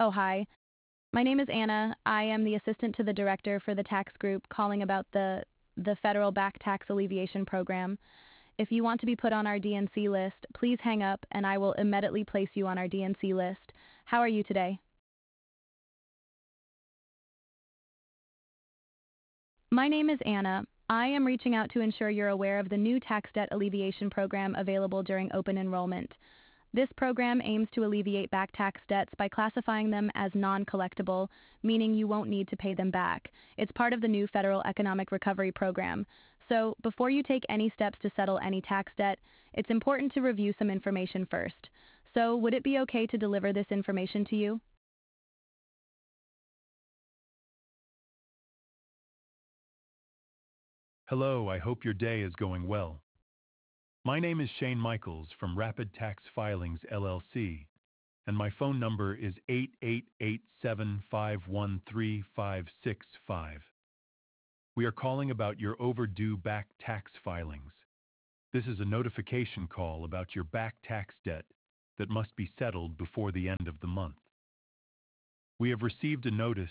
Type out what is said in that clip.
Oh, hi. My name is Anna. I am the assistant to the director for the tax group calling about the federal back tax alleviation program. If you want to be put on our DNC list, please hang up and I will immediately place you on our DNC list. How are you today? My name is Anna. I am reaching out to ensure you're aware of the new tax debt alleviation program available during open enrollment. This program aims to alleviate back tax debts by classifying them as non-collectible, meaning you won't need to pay them back. It's part of the new federal economic recovery program. So, before you take any steps to settle any tax debt, it's important to review some information first. So, would it be okay to deliver this information to you? Hello, I hope your day is going well. My name is Shane Michaels from Rapid Tax Filings LLC, and my phone number is 888-751-3565. We are calling about your overdue back tax filings. This is a notification call about your back tax debt that must be settled before the end of the month. We have received a notice